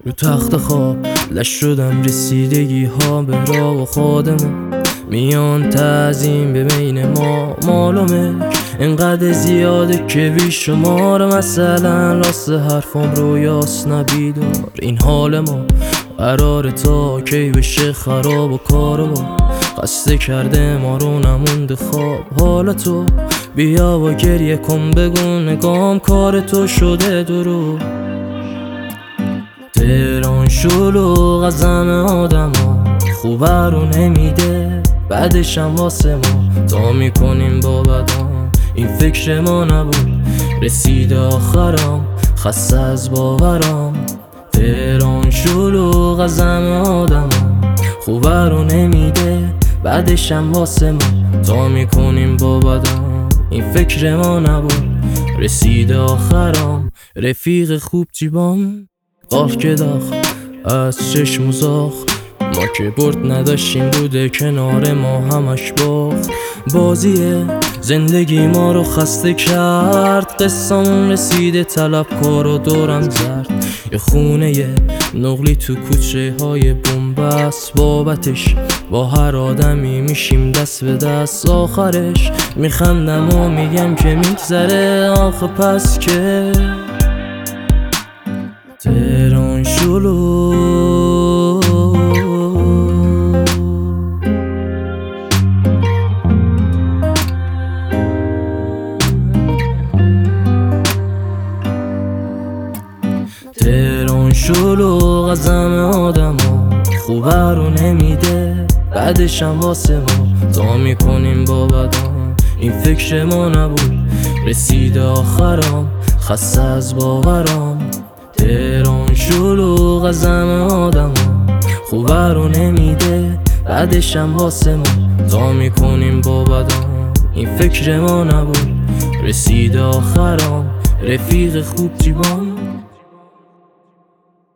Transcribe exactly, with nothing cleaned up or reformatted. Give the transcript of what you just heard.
رو تخت خواب لش شدم، رسیدگی ها به راه و خودمون میان تعظیم به بین ما. مالومه اینقدر زیاده که بی شمار، مثلا راست حرفام رویاست نبیدار. این حال ما قرار تا کی بشه خراب و کار ما خسته کرده ما رو نمونده خواب. حالا تو بیا و گریه کن، بگو نگام کار تو شده درو. تهران شلوغ از همه آدم ها خوبه رو نمیده، بعدشم واسه ما تا میکنیم با بدام. این فکر ما نبود رسیده آخرام، خسته از باورام. تهران شلوغ از همه آدم ها خوبه رو نمیده، بعدشم واسه ما تا میکنیم با بدام. این فکر ما نبود رسیده آخرام. رفیق خوب جیبام آه که داخ از چشم و زاخ، ما که برد نداشتیم بوده کنار ما همش باخت. بازی زندگی ما رو خسته کرد، قصامون رسیده طلبکار و دورم زرد. یه خونه یه نقلی تو کوچه های بنبست، بابتش با هر آدمی میشیم دست به دست. آخرش میخندم و میگم که میگذره، آخه پس که تهران شلوغ. تهران شلوغ از همه آدم ها خوبه رو نمیده، بعدشم واسه ما تا میکنیم با بدام. این فکر ما نبود رسیده آخرام، خسته از باورام. تهران شلوغ از همه آدم ها خوبه رو نمیده، بعدشم واسه ما تا میکنیم با بدام. این فکر ما نبود رسیده آخرام. رفیق خوب جیبام